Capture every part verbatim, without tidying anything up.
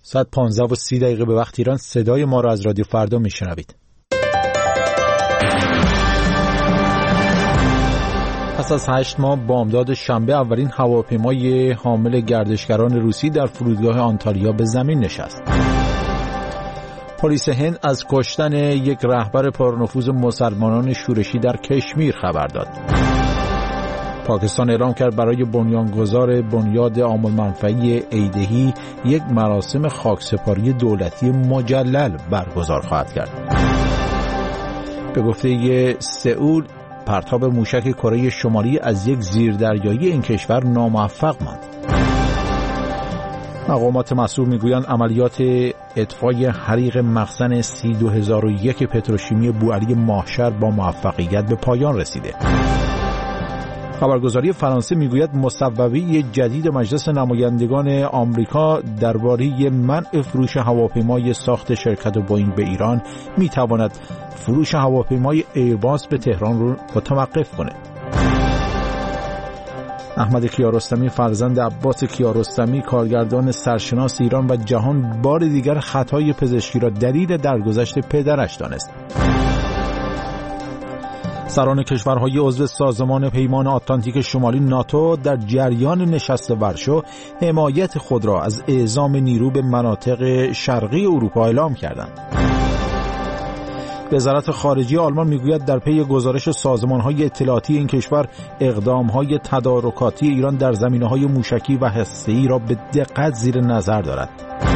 ساعت پانزده و سی دقیقه به وقت ایران. صدای ما را از رادیو فردا میشنوید. پس از هشت ماه بامداد شنبه اولین هواپیمای حامل گردشگران روسی در فرودگاه آنتالیا به زمین نشست. پلیس هند از کشتن یک رهبر پرنفوذ مسلمانان شورشی در کشمیر خبر داد. پاکستان اعلام کرد برای بنیانگذار بنیاد عام المنفعه ایدهی یک مراسم خاکسپاری دولتی مجلل برگزار خواهد کرد. به گفته سئول، پرتاب موشک کره شمالی از یک زیردریایی این کشور ناموفق ماند. مقامات مسئول میگویند عملیات اطفای حریق مخزن سی دو هزار و یک پتروشیمی بوعلی ماهشهر با موفقیت به پایان رسیده. خبرگزاری فرانسه میگوید مصوبه جدید مجلس نمایندگان آمریکا درباره منع فروش هواپیمای ساخت شرکت بوئینگ به ایران میتواند فروش هواپیمای ایرباس به تهران رو متوقف کنه. احمد کیارستمی فرزند عباس کیارستمی کارگردان سرشناس ایران و جهان بار دیگر خطای پزشکی را دلیل درگذشت پدرش دانست. سران کشورهای عضو سازمان پیمان آتلانتیک شمالی ناتو در جریان نشست ورشو حمایت خود را از اعزام نیرو به مناطق شرقی اروپا اعلام کردند. وزارت خارجه آلمان میگوید در پی گزارش سازمان‌های اطلاعاتی این کشور اقدام‌های تدارکاتی ایران در زمینه‌های موشکی و هسته‌ای را به دقت زیر نظر دارد.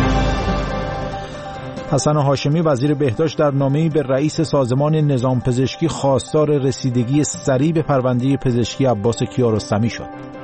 حسن هاشمی وزیر بهداشت در نامه‌ای به رئیس سازمان نظام پزشکی خواستار رسیدگی سریع به پرونده پزشکی عباس کیارستمی شد.